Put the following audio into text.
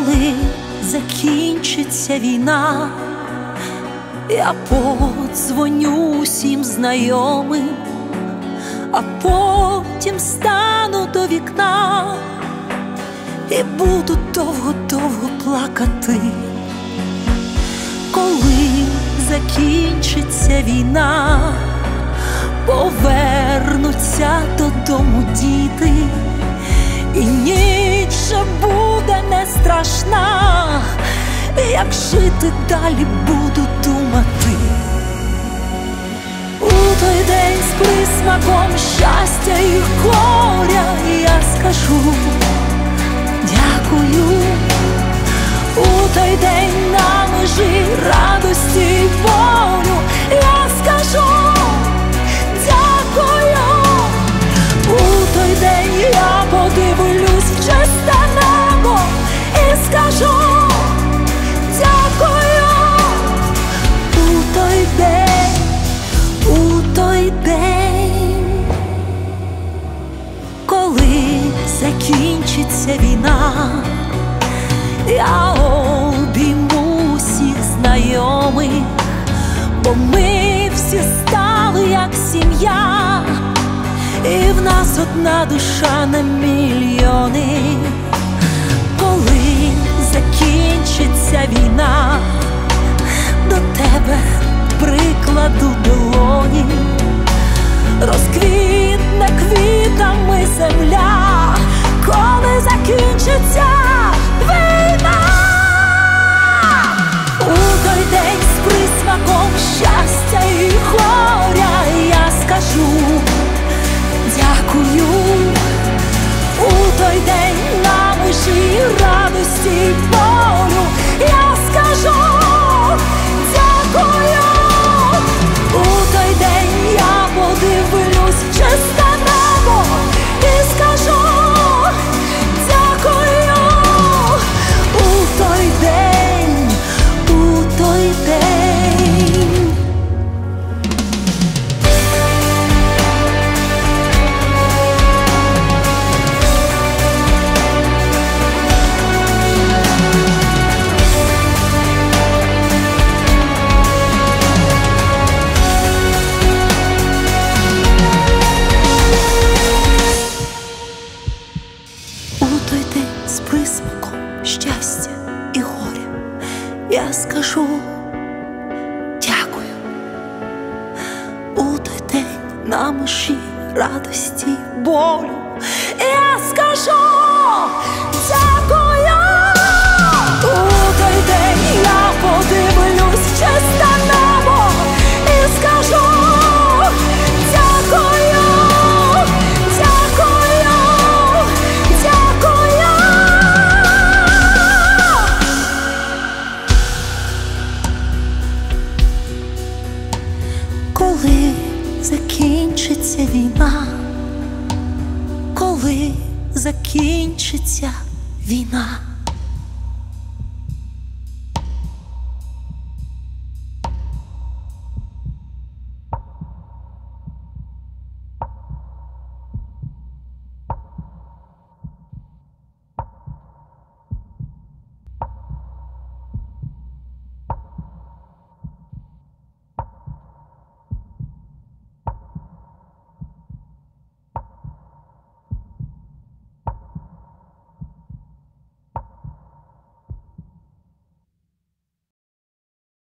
Коли закінчиться війна, я подзвоню усім знайомим, а потім стану до вікна і буду довго-довго плакати. Коли закінчиться війна, повернуться додому діти, і ніч вже буде не страшна, як жити далі буду думати. У той день з присмаком щастя і горя я скажу дякую. У той день на межі радості й болю я скажу дякую. У той день я подивлюсь в чисте небо і скажу дякую. У той день, коли закінчиться війна, я обійму всіх знайомих, бо ми всі стали як сім'я, і в нас одна душа на мільйони. Коли закінчиться війна, до тебе прикладу долоні, розквітне квітами земля, коли закінчиться війна. У той день з присмаком щастя і горя я скажу дякую. У той день на межі радості й болю я скажу дякую. У той день я подивлюсь в чисте небо і скажу дякую. У той день, у той день. У той день з присмаком щастя і горя я скажу дякую. У той день на межі радості й болю я скажу дякую. У той день я подивлюсь в чисте небо і скажу дякую. Коли закінчиться війна, коли закінчиться війна.